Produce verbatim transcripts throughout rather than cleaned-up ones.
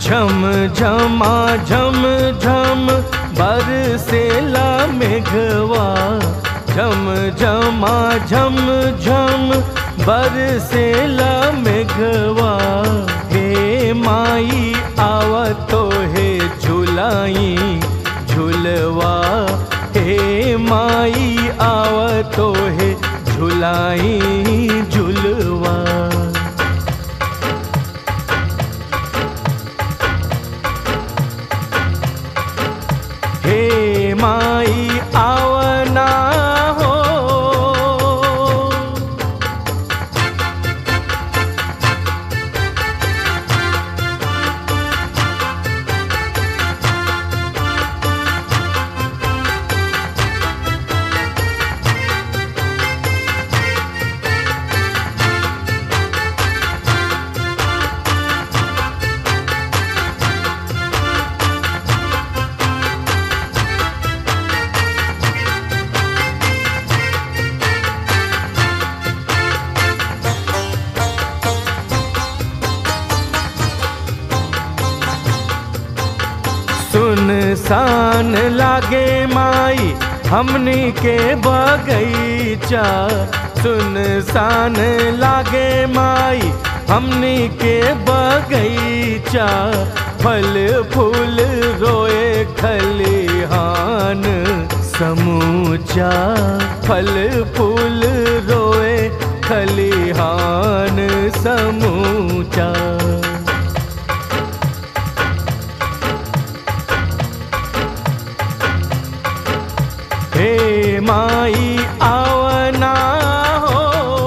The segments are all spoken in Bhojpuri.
झम झमा झम झम बरसेला मेघवा, झम झमा झम झम बरसेला मेघवा। हे माई आवतो हे झुलाई झुलवा, हे माई आवतो हे झुलाई झुलवा। हे माई आवना हो, सुनसान लागे माई हमनी के बगीचा, सुनसान लागे माई हमनी के बगीचा। फल फूल रोए खलिहान समूचा, फल फूल रोए खलिहान समूचा। हे माई आवना हो,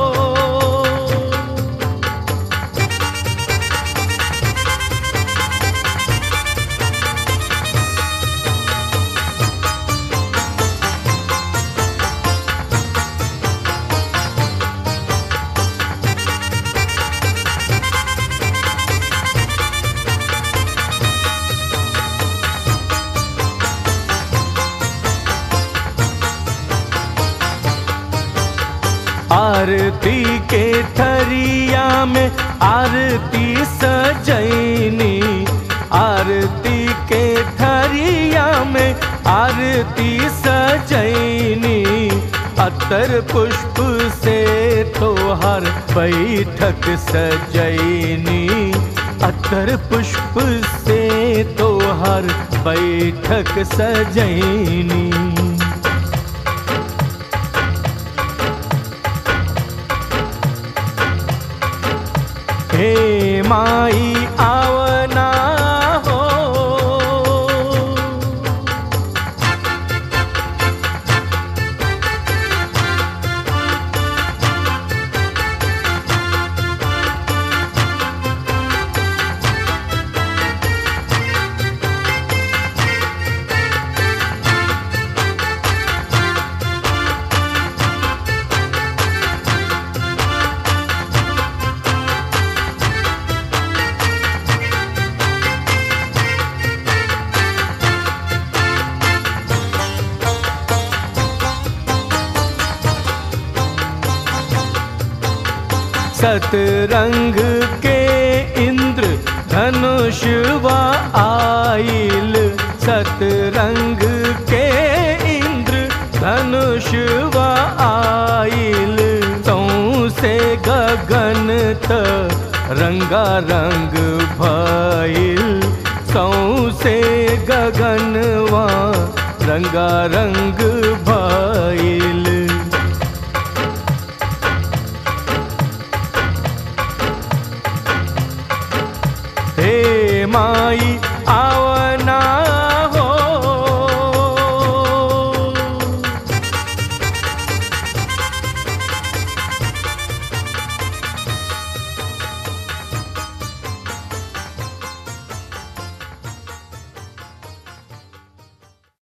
आरती के थरिया में आरती सजैनी, आरती के थरिया में आरती सजैनी। अतर पुष्प से तोहर बैठक सजैनी, अतर पुष्प से तोहर बैठक सजैनी। हे माई आवना हो, सतरंग के इंद्र धनुषवा आइल, सतरंग के इंद्र धनुषवा आइल। तौ से गगन त रंगा रंग भइल, तौ से गगनवा रंगा रंग